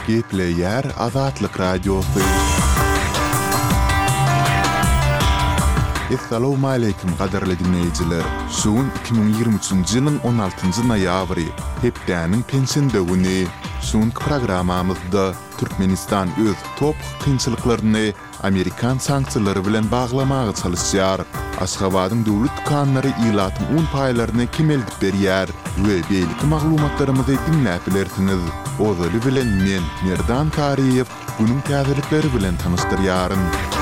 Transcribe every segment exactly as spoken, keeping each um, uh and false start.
Gepleyer Azatlyk Radiosu. Assalamu alaykum qadarly dinleyijiler. Şuun iki bin ýygrimi üçinji ýylyň on altynjy noýabry, hepdäniň pensiýa güni. Şuun programamyzda Türkmenistan öz top kynçylyklaryny Amerikan sanksiýalary bilen baglamagy çalışýar. Aşgabatyň döwlet dukanlary ýylatyň on paýlaryny kemeldip berýär we beýlik maglumatlarymyzy dinläp bilersiniz. Ozaly bilen men Merdan Kariýew günüň täzelikleri bilen tanystyryarym.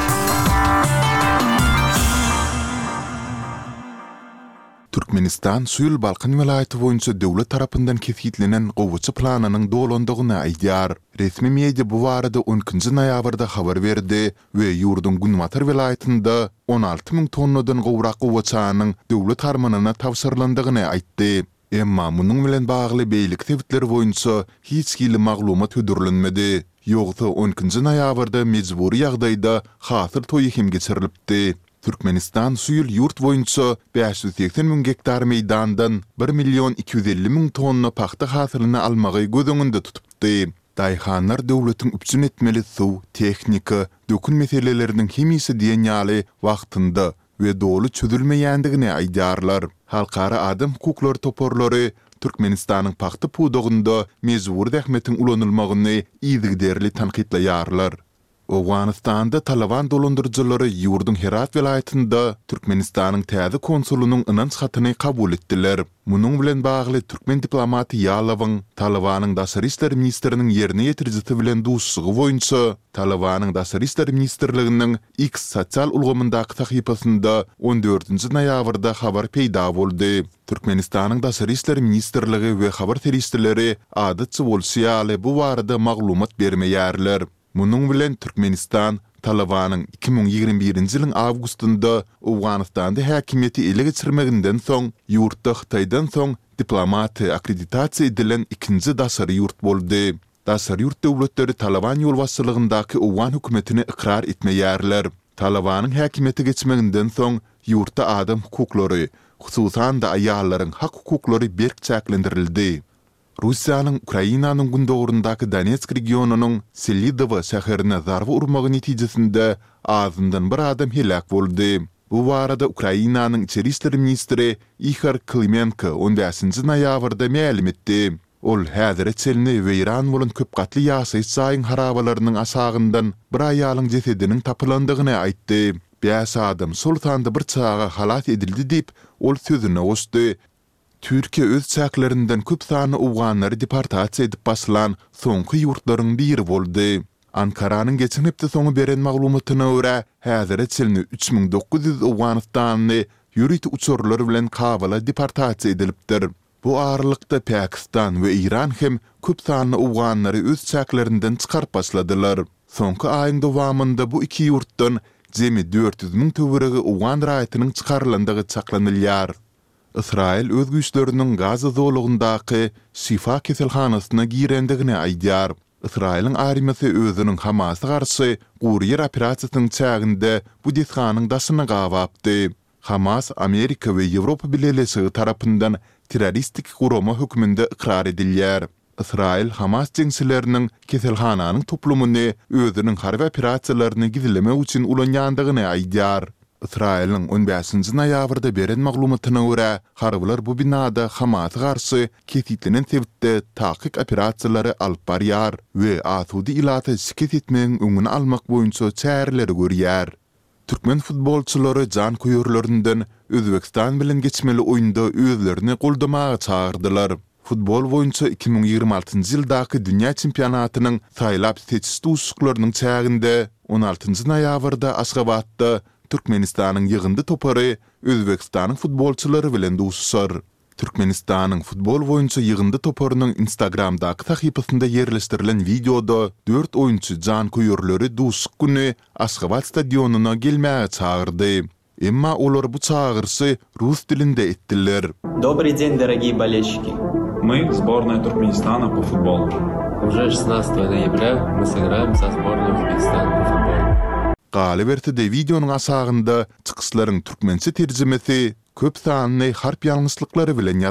Türkmenistan Suyul Balkan welaýaty boýunça döwlet tarapyndan kefitlenen gowuçy planynyň dolandygyny aýdýar. Resmi media bu barada on ikinji noýabrda habar berdi we ýurdun Günmatar welaýatynda on alty ming tonnadan gowrak gowuçanyň döwlet harmanyna tawsyrlandygyny aýtdy. Emma munyň bilen bagly beýlik tebitleri boýunça hiç kili maglumat hödürlenmedi. Ýogsa on ikinji noýabrda mejburi ýagdaýda hasyr toýy hem geçirilipdi. Türkmenistan suyul yurt boyunca beş yüz seksen ming hektar meydandan bir milyon iki yüz elli ming tonna paxta hasylyny almagy gözüňinde tutupdy. Daýhanlar döwletiň üpsün etmeli suw, tehnika, dökün meseleleriniň hemisi diýen ýaly wagtynda we dolu çözülmeýändigini aýdýarlar. Halkara adam hukuklary toporlary Türkmenistanyň paxta pudugynda mejbur dähmetiň ulanylmagyny ýygyderli tanqidlaýarlar. Awganistanda Taliban dolandyrjylary ýurdun Herat welaýatynda Türkmenistanyň täze konsuluynyň ynanç hatyny kabul etdiler. Munyň bilen bagly türkmen diplomaty Ýalawyň Talibanyň daşary işler ministriniň ýerine ýetirjisi bilen duşsugy boýunça Talibanyň daşary işler ministrliginiň X sosial ulgamyndaky tahypasynda on dördünji noýabrda habar peýda boldy. Türkmenistanyň daşary işler ministrligi we habar teristleri adatçy bolsaýaly bu barada maglumat bermeýärler. Munyň bilen Türkmenistan Talibanyň iki bin ýygrimi birinji ýylyň awgustynda Awganistanda häkimiýeti ele geçirmeginden soň ýurtda Hytaýdan soň diplomaty akkreditasiýa edilen ikinji daşary ýurt boldy. Daşary ýurt döwletleri Taliban ýolbaşçylygyndaky Awgan hökümetini ikrar etmeýärler. Talibanyň häkimiýeti geçmeginden soň ýurtda adam hukuklary, hususan da aýallaryň hak hukuklary berk çäklendirildi. Russiýanyň Ukrainanyň gündogurundaky Donetsk regionunyň Selidovo şäherine zarby urmagy netijesinde azyndan bir adam helak boldy. Bu barada Ukrainanyň içeri işler ministri Ihor Klimenko on beşinji noýabrda ma'lum etdi. Ol häzir çelini weýran bolan köp gatly ýaşaýyş saýyň harabalarynyň aşagyndan bir aýalyň jesediniň tapylandygyny aýtdy. Beş adam sultanda bir çağa halat edildi diýip ol sözüne goşdy. Türkiýe öz çäklerinden köp sany Awganlary deportasiýa edip basılan soňky ýurtlaryň biri boldy. Ankaranyň geçen hepde soňy beren maglumatyna görä, häzir çelini üç bin dokuz yüz Awganistanly ýürüýti uçurlary bilen Kabula deportasiýa edilipdir. Bu aralykda Pakistan we Iran hem köp sany Awganlary öz çäklerinden çykaryp başladylar. Soňky aýyň dowamında bu iki ýurtdan jemi dört yüz ming töweregi Awgan raýatynyň çykarylandygy çaklanylýar. İsrail öz güýçleriniň Gaza zolugyndaky Şifa keselhanasyna girendigini aýdýar. İsrailň armiýasy özüniň Hamas'a garşy gurýer operasiýasynyň çäginde bu desganyň daşyny gawapdy. Hamas Amerika we Ýewropa bileşigi tarapyndan terroristik gurama hökmünde ikrar edilýär. İsrail Hamas jeňçileriniň keselhananyň toplumuny özüniň harby operasiýalaryny gizlemek üçin ulanýandygyny aýdýar. İsrail'in on beşinji noýabrda beren maglumatyna görä, harbylar bu binada Hamas'a garşy kefitlenen sebäpde takyk operasiýalary alyp barýar we asudy ilaty şikayet etmegiň öňüni almak boýunça çäreleri görýär. Türkmen futbolçylary jan koýurlaryndan Özbekistan bilen geçmeli oýunda özlerini goldamagy çağırdylar. Futbol boýunça iki bin ýygrimi altynjy ýyldaky dünýä çempionatynyň saýlap seçiş duşuklarynyň çäginde on altynjy noýabrda Aşgabatda Türkmenistanyň ýygyndy topary Özbekistanyň futbolçylary bilen duşuşar. Türkmenistanyň futbol boýunça ýygyndy toparynyň Instagramdaky tahypasynda ýerleşdirilen videoda dört oýunçy jan koýurlary duşuk güni Aşgabat stadionuna gelmäge çağırdy. Emma olar bu çağırşy rus dilinde etdiler. Добрый день, дорогие болельщики. Мы сборная Туркменистана по футболу. Уже шестнадцатого ноября мы сыграем со сборной Узбекистана по футболу. Galy berdi videonun asagynda çykyşlaryň türkmençe terjimesi köp sanly harp ýalňyşlyklary bilen